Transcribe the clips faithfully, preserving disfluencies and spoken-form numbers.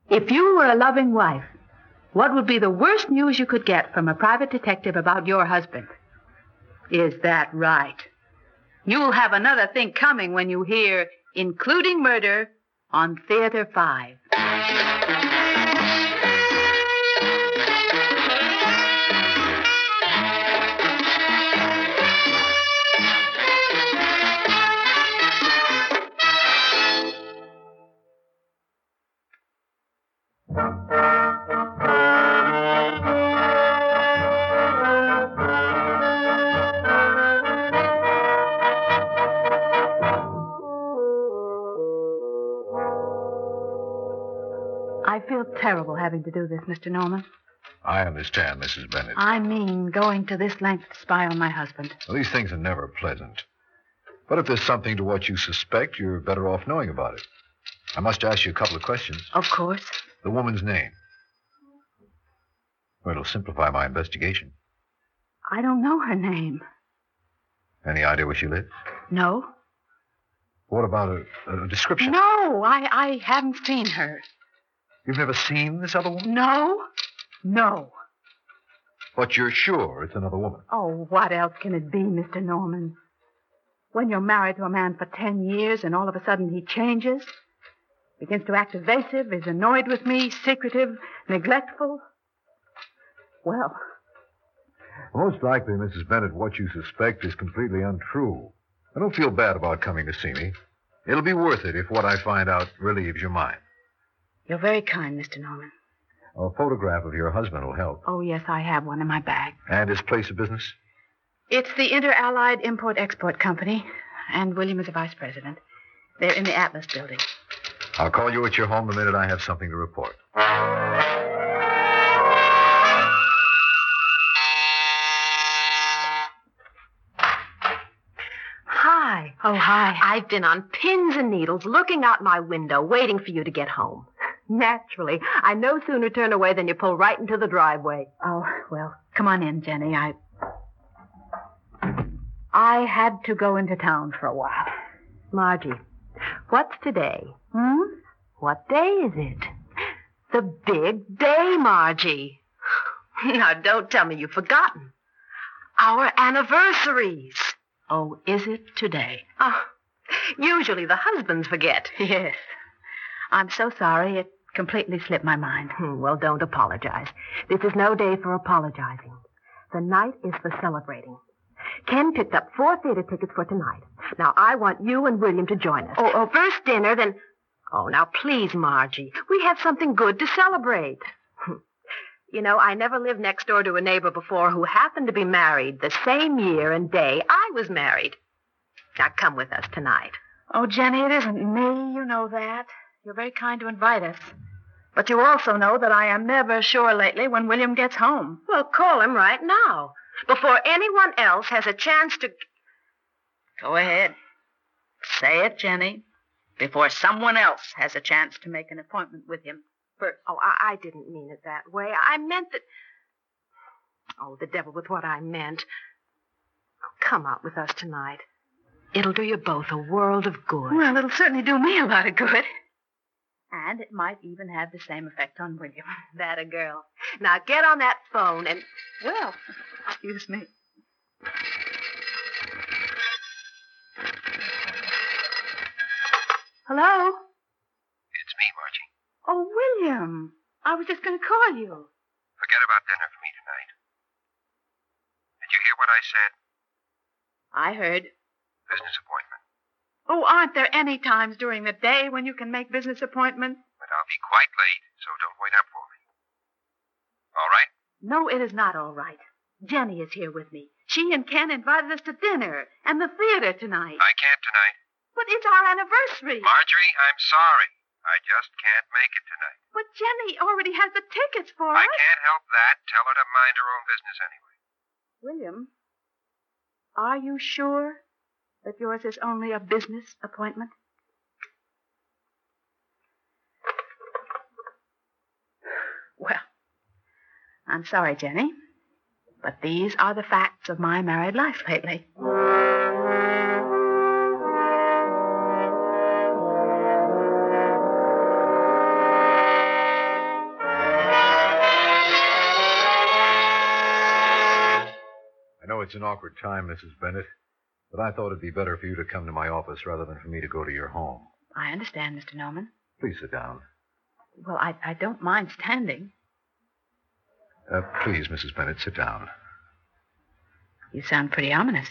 If you were a loving wife, what would be the worst news you could get from a private detective about your husband? Is that right? You'll have another thing coming when you hear Including Murder on Theater five. I feel terrible having to do this, Mister Norman. I understand, Missus Bennett. I mean going to this length to spy on my husband. Well, these things are never pleasant. But if there's something to what you suspect, you're better off knowing about it. I must ask you a couple of questions. Of course. The woman's name. Well, it'll simplify my investigation. I don't know her name. Any idea where she lives? No. What about a, a description? No, I, I haven't seen her. You've never seen this other woman? No. No. But you're sure it's another woman? Oh, what else can it be, Mister Norman? When you're married to a man for ten years and all of a sudden he changes, begins to act evasive, is annoyed with me, secretive, neglectful. Well. Most likely, Missus Bennett, what you suspect is completely untrue. I don't feel bad about coming to see me. It'll be worth it if what I find out relieves your mind. You're very kind, Mister Norman. A photograph of your husband will help. Oh, yes, I have one in my bag. And his place of business? It's the Inter-Allied Import-Export Company, and William is the vice president. They're in the Atlas building. I'll call you at your home the minute I have something to report. Hi. Oh, hi. I've been on pins and needles looking out my window, waiting for you to get home. Naturally, I no sooner turn away than you pull right into the driveway. Oh, well, come on in, Jenny. I... I had to go into town for a while. Margie, what's today? Hmm? What day is it? The big day, Margie. Now, don't tell me you've forgotten. Our anniversaries. Oh, is it today? Oh, usually the husbands forget. Yes. I'm so sorry. It completely slipped my mind. Hmm, well, don't apologize. This is no day for apologizing. The night is for celebrating. Ken picked up four theater tickets for tonight. Now, I want you and William to join us. Oh, oh. First dinner, then... Oh, now, please, Margie. We have something good to celebrate. You know, I never lived next door to a neighbor before who happened to be married the same year and day I was married. Now, come with us tonight. Oh, Jenny, it isn't me. You know that. You're very kind to invite us. But you also know that I am never sure lately when William gets home. Well, call him right now, before anyone else has a chance to... Go ahead. Say it, Jenny. Before someone else has a chance to make an appointment with him. For... Oh, I, I didn't mean it that way. I meant that... Oh, the devil with what I meant. Oh, come out with us tonight. It'll do you both a world of good. Well, it'll certainly do me a lot of good. And it might even have the same effect on William. That a girl. Now get on that phone and... Well, excuse me. Hello? It's me, Margie. Oh, William. I was just going to call you. Forget about dinner for me tonight. Did you hear what I said? I heard. Business appointment. Oh, aren't there any times during the day when you can make business appointments? But I'll be quite late, so don't wait up for me. All right? No, it is not all right. Jenny is here with me. She and Ken invited us to dinner and the theater tonight. I can't tonight. But it's our anniversary. Marjorie, I'm sorry. I just can't make it tonight. But Jenny already has the tickets for I us. can't help that. Tell her to mind her own business anyway. William, are you sure that yours is only a business appointment? Well, I'm sorry, Jenny, but these are the facts of my married life lately. it's an awkward time, Missus Bennett, but I thought it'd be better for you to come to my office rather than for me to go to your home. I understand, Mister Norman. Please sit down. Well, I, I don't mind standing. Uh, please, Missus Bennett, sit down. You sound pretty ominous.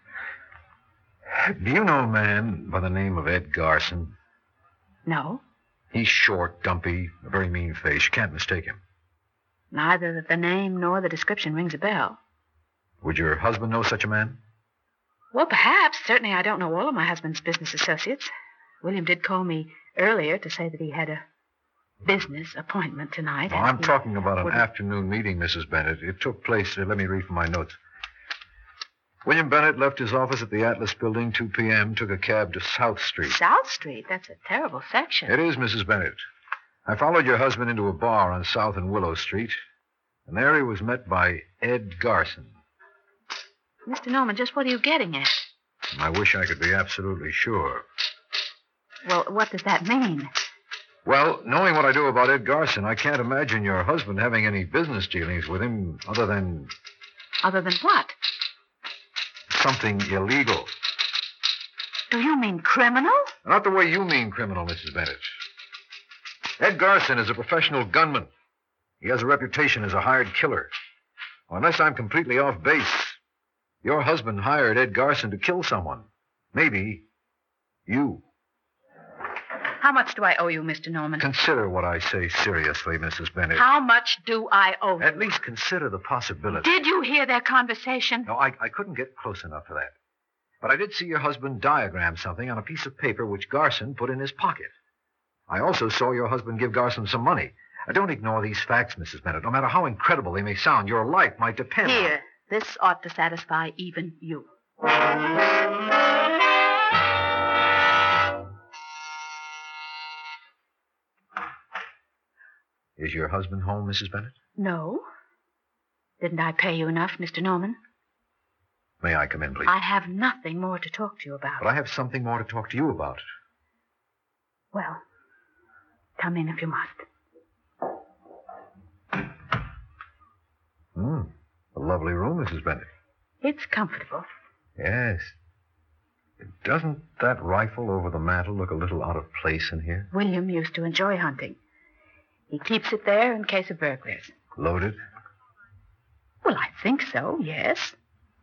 Do you know a man by the name of Ed Garson? No, He's short, dumpy, a very mean face. You can't mistake him. neither the name nor the description rings a bell. Would your husband know such a man? Well, perhaps. Certainly I don't know all of my husband's business associates. William did call me earlier to say that he had a business appointment tonight. No, and I'm he talking about an wouldn't- afternoon meeting, Missus Bennett. It took place, uh, let me read from my notes. William Bennett left his office at the Atlas Building, two p.m., took a cab to South Street. South Street? That's a terrible section. It is, Missus Bennett. I followed your husband into a bar on South and Willow Street, and there he was met by Ed Garson. Mister Norman, just what are you getting at? I wish I could be absolutely sure. Well, what does that mean? Well, knowing what I do about Ed Garson, I can't imagine your husband having any business dealings with him other than Other than what? something illegal. Do you mean criminal? Not the way you mean criminal, Missus Bennett. Ed Garson is a professional gunman. He has a reputation as a hired killer. Well, unless I'm completely off base, your husband hired Ed Garson to kill someone. Maybe you. How much do I owe you, Mister Norman? Consider what I say seriously, Missus Bennett. How much do I owe you? At least consider the possibility. Did you hear their conversation? No, I, I couldn't get close enough for that. But I did see your husband diagram something on a piece of paper which Garson put in his pocket. I also saw your husband give Garson some money. Now, don't ignore these facts, Missus Bennett. No matter how incredible they may sound, your life might depend on... Here, this ought to satisfy even you. Is your husband home, Missus Bennett? No. Didn't I pay you enough, Mister Norman? May I come in, please? I have nothing more to talk to you about. But I have something more to talk to you about. Well, come in if you must. Hmm. A lovely room, Missus Bennett. It's comfortable. Yes. Doesn't that rifle over the mantel look a little out of place in here? William used to enjoy hunting. He keeps it there in case of burglars. Loaded? Well, I think so, yes.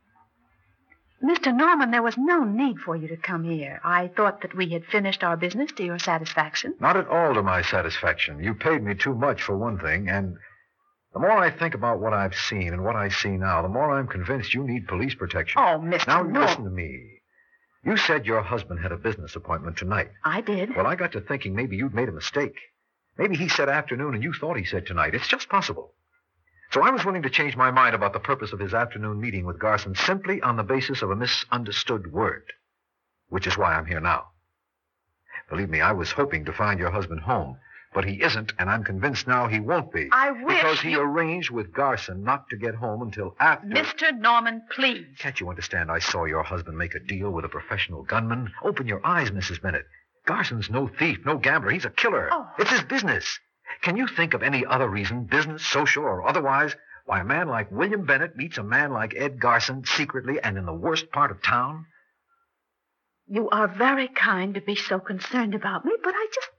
Mister Norman, there was no need for you to come here. I thought that we had finished our business to your satisfaction. Not at all to my satisfaction. You paid me too much for one thing, and the more I think about what I've seen and what I see now, the more I'm convinced you need police protection. Oh, Mister Now, Norman. listen to me. You said your husband had a business appointment tonight. I did. Well, I got to thinking maybe you'd made a mistake. Maybe he said afternoon and you thought he said tonight. It's just possible. So I was willing to change my mind about the purpose of his afternoon meeting with Garson simply on the basis of a misunderstood word, which is why I'm here now. Believe me, I was hoping to find your husband home, but he isn't, and I'm convinced now he won't be. I wish Because he you- arranged with Garson not to get home until after... Mister Norman, please. Can't you understand? I saw your husband make a deal with a professional gunman. Open your eyes, Missus Bennett. Garson's no thief, no gambler. He's a killer. Oh. It's his business. Can you think of any other reason, business, social, or otherwise, why a man like William Bennett meets a man like Ed Garson secretly and in the worst part of town? You are very kind to be so concerned about me, but I just...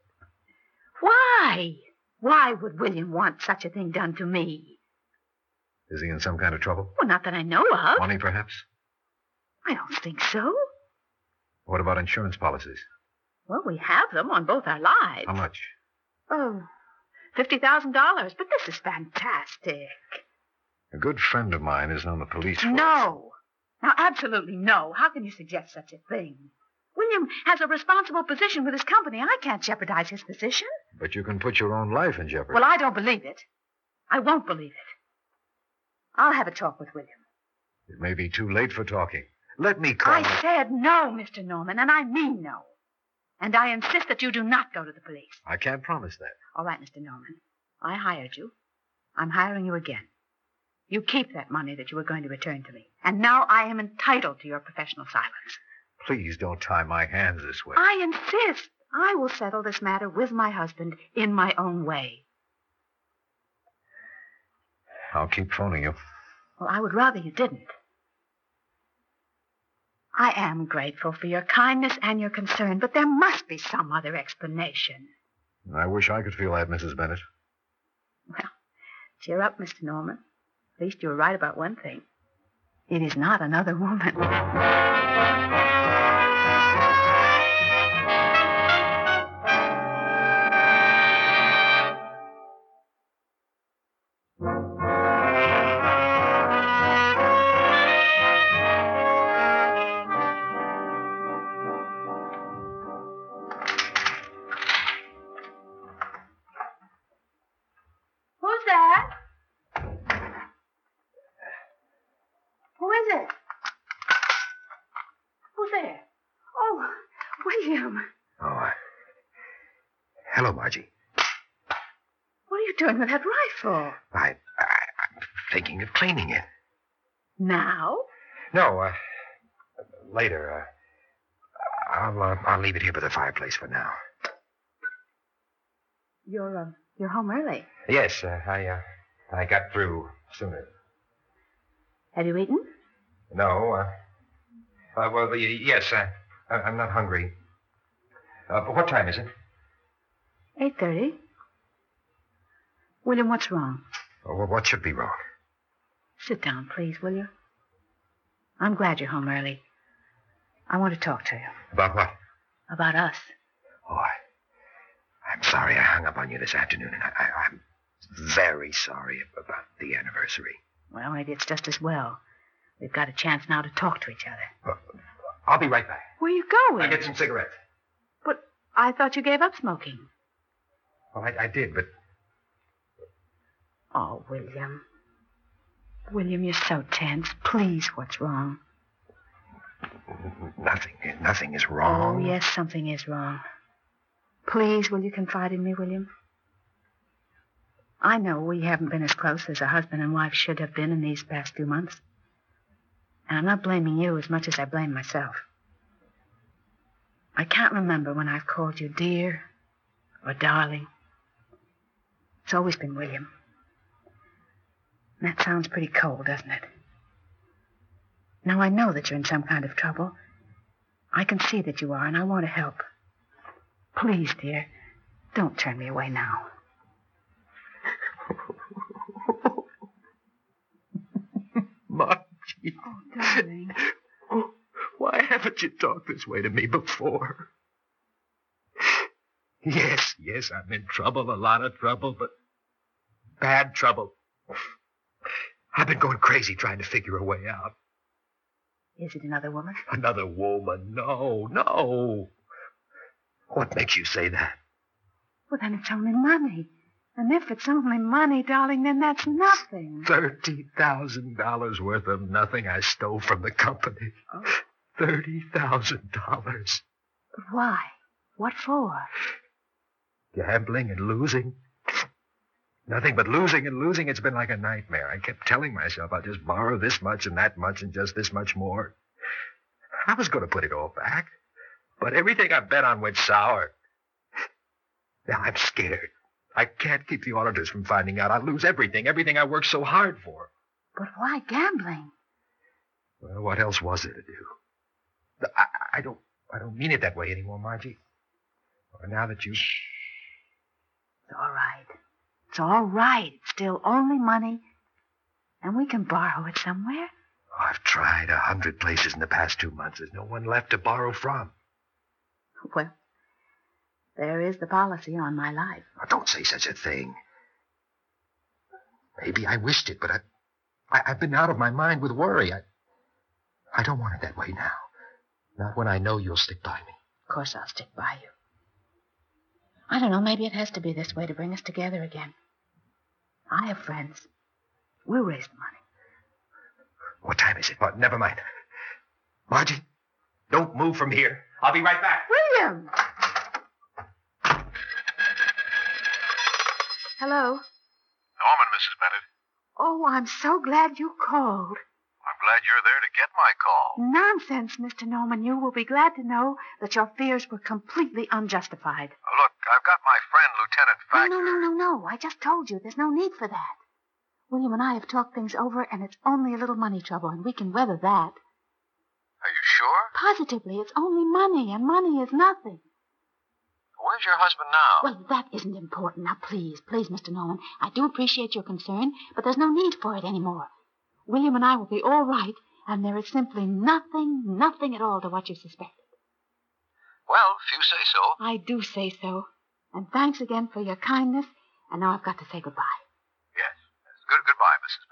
Why? Why would William want such a thing done to me? Is he in some kind of trouble? Well, not that I know of. Money, perhaps? I don't think so. What about insurance policies? Well, we have them on both our lives. How much? Oh, fifty thousand dollars. But this is fantastic. A good friend of mine is on the police force. No. Now, absolutely no. How can you suggest such a thing? William has a responsible position with his company. I can't jeopardize his position. But you can put your own life in jeopardy. Well, I don't believe it. I won't believe it. I'll have a talk with William. It may be too late for talking. Let me call I him. said no, Mister Norman, and I mean no. And I insist that you do not go to the police. I can't promise that. All right, Mister Norman. I hired you. I'm hiring you again. You keep that money that you were going to return to me. And now I am entitled to your professional silence. Please don't tie my hands this way. I insist. I will settle this matter with my husband in my own way. I'll keep phoning you. Well, I would rather you didn't. I am grateful for your kindness and your concern, but there must be some other explanation. I wish I could feel that, Missus Bennett. Well, cheer up, Mister Norman. At least you were right about one thing. It is not another woman. Who's that? Who is it? Who's there? Oh, William. Oh, uh, hello, Margie. What are you doing with that rifle? I, I, I'm thinking of cleaning it. Now? No, uh, later. Uh, I'll, uh, I'll leave it here by the fireplace for now. You're, uh, you're home early. Yes, uh, I, uh, I got through sooner. Have you eaten? No, uh, uh well, y- yes, uh, I- I'm not hungry. Uh, but what time is it? eight thirty. William, what's wrong? Oh, well, what should be wrong? Sit down, please, will you? I'm glad you're home early. I want to talk to you. About what? About us. Oh, I, I'm sorry I hung up on you this afternoon, and I, I, I'm very sorry about the anniversary. Well, maybe it's just as well. We've got a chance now to talk to each other. Uh, I'll be right back. Where are you going? I'll get some cigarettes. But I thought you gave up smoking. Well, I, I did, but Oh, William. William, you're so tense. Please, what's wrong? nothing, nothing is wrong. Oh, yes, something is wrong. Please, will you confide in me, William? I know we haven't been as close as a husband and wife should have been in these past few months. And I'm not blaming you as much as I blame myself. I can't remember when I've called you dear or darling. It's always been William. And that sounds pretty cold, doesn't it? Now, I know that you're in some kind of trouble. I can see that you are, and I want to help. Please, dear, don't turn me away now. Margie. Oh, darling. Oh, why haven't you talked this way to me before? Yes, yes, I'm in trouble, a lot of trouble, but bad trouble. I've been going crazy trying to figure a way out. Is it another woman? Another woman? No, no. What makes you say that? Well, then it's only money. And if it's only money, darling, then that's nothing. Thirty thousand dollars worth of nothing I stole from the company. Oh. Thirty thousand dollars. But why? What for? Gambling and losing. Nothing but losing and losing. It's been like a nightmare. I kept telling myself I'll just borrow this much and that much and just this much more. I was going to put it all back. But everything I bet on went sour. Now I'm scared. I can't keep the auditors from finding out. I'll lose everything, everything I worked so hard for. But why gambling? Well, what else was there to do? I, I don't I don't mean it that way anymore, Margie. Now that you... Shh. It's all right. It's all right. It's still only money. And we can borrow it somewhere. Oh, I've tried a hundred places in the past two months. There's no one left to borrow from. Well, there is the policy on my life. Oh, don't say such a thing. Maybe I wished it, but I, I, I've been out of my mind with worry. I, I don't want it that way now. Not when I know you'll stick by me. Of course I'll stick by you. I don't know, maybe it has to be this way to bring us together again. I have friends. We'll raise the money. What time is it? Oh, never mind. Margie, don't move from here. I'll be right back. William! Hello? Norman, Missus Bennett. Oh, I'm so glad you called. I'm glad you're there to get my call. Nonsense, Mister Norman. You will be glad to know that your fears were completely unjustified. Uh, look, I've got my friend, Lieutenant No, Factor. no, no, no, no. I just told you. There's no need for that. William and I have talked things over, and it's only a little money trouble, and we can weather that. Are you sure? Positively, it's only money, and money is nothing. Where's your husband now? Well, that isn't important. Now, please, please, Mister Nolan, I do appreciate your concern, but there's no need for it anymore. William and I will be all right, and there is simply nothing, nothing at all to what you suspected. Well, if you say so. I do say so. And thanks again for your kindness, and now I've got to say goodbye. Yes. yes. Good. Goodbye, Missus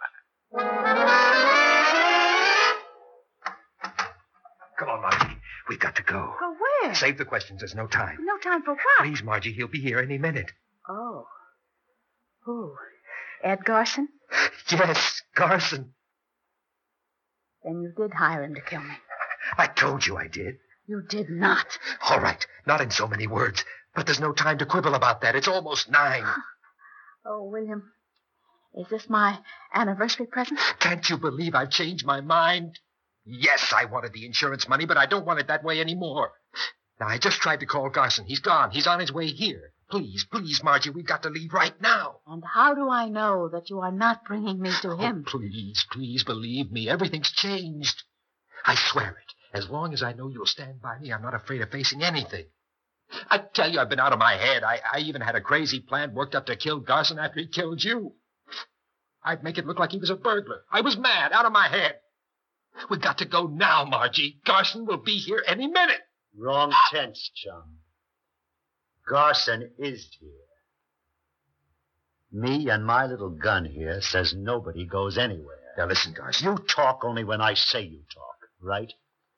Bennett. Come on, Margie. We've got to go. Go where? Save the questions. There's no time. No time for what? Please, Margie. He'll be here any minute. Oh. Who? Ed Garson? Yes, Garson. Then you did hire him to kill me. I told you I did. You did not. All right. Not in so many words. But there's no time to quibble about that. It's almost nine. Oh, William. Is this my anniversary present? Can't you believe I've changed my mind? Yes, I wanted the insurance money, but I don't want it that way anymore. Now, I just tried to call Garson. He's gone. He's on his way here. Please, please, Margie, we've got to leave right now. And how do I know that you are not bringing me to him? Oh, please, please believe me. Everything's changed. I swear it. As long as I know you'll stand by me, I'm not afraid of facing anything. I tell you, I've been out of my head. I, I even had a crazy plan worked up to kill Garson after he killed you. I'd make it look like he was a burglar. I was mad, out of my head. We've got to go now, Margie. Garson will be here any minute. Wrong tense, chum. Garson is here. Me and my little gun here says nobody goes anywhere. Now listen, Garson. You talk only when I say you talk, right?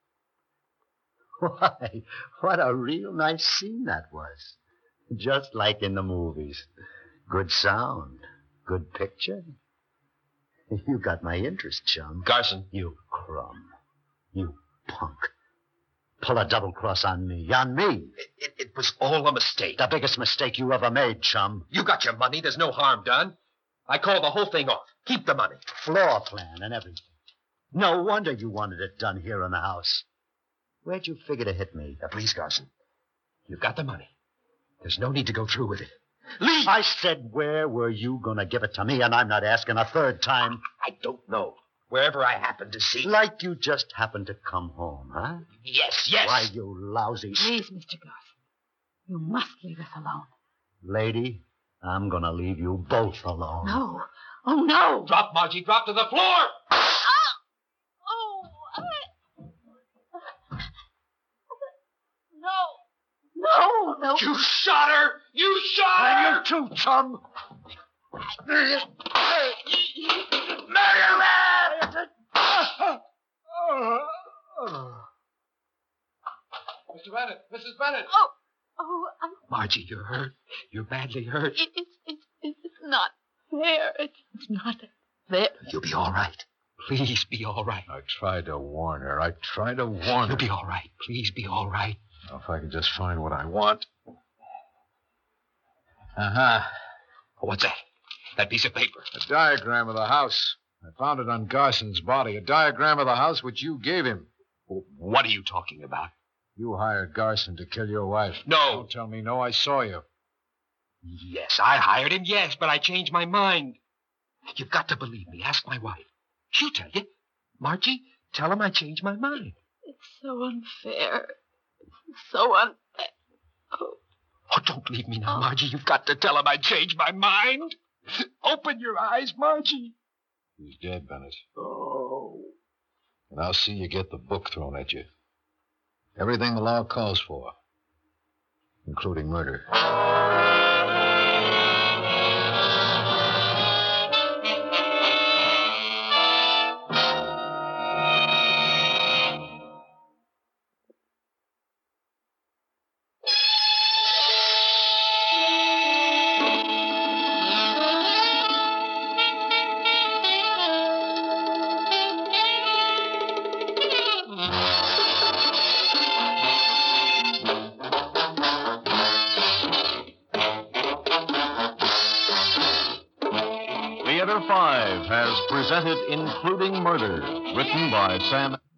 Why, what a real nice scene that was. Just like in the movies. Good sound. Good picture. You got my interest, chum. Garson. You crumb. You punk. Pull a double cross on me. On me. It, it, it was all a mistake. The biggest mistake you ever made, chum. You got your money. There's no harm done. I called the whole thing off. Keep the money. Floor plan and everything. No wonder you wanted it done here in the house. Where'd you figure to hit me? Now, please, Garson. You've got the money. There's no need to go through with it. Leave! I said, where were you going to give it to me? And I'm not asking a third time. I don't know. Wherever I happen to see. Like you just happened to come home, huh? Yes, yes. Why, you lousy... Please, Mister Garson. You must leave us alone. Lady, I'm going to leave you both alone. No. Oh, no. Drop, Margie. Drop to the floor. Ah! Oh, I... No. No, no. You shot her. You shot her. And you too, chum. Murderer! Mister Bennett, Missus Bennett. Oh, oh, I'm... Margie, you're hurt. You're badly hurt. It, it's, it's, it's not fair. It's, it's not fair. You'll be all right. Please be all right. I tried to warn her. I tried to warn her. You'll be all right. Please be all right. Now, if I can just find what I want. Uh-huh. What's that? That piece of paper. A diagram of the house. I found it on Garson's body. A diagram of the house which you gave him. What are you talking about? You hired Garson to kill your wife. No. Don't tell me no. I saw you. Yes, I hired him, yes, but I changed my mind. You've got to believe me. Ask my wife. She'll tell you. Margie, tell him I changed my mind. It's so unfair. It's so unfair. Oh. Oh, don't leave me now, Margie. You've got to tell him I changed my mind. Open your eyes, Margie. He's dead, Bennett. Oh. And I'll see you get the book thrown at you. Everything the law calls for, including murder. Theater five has presented Including Murder, written by Sam...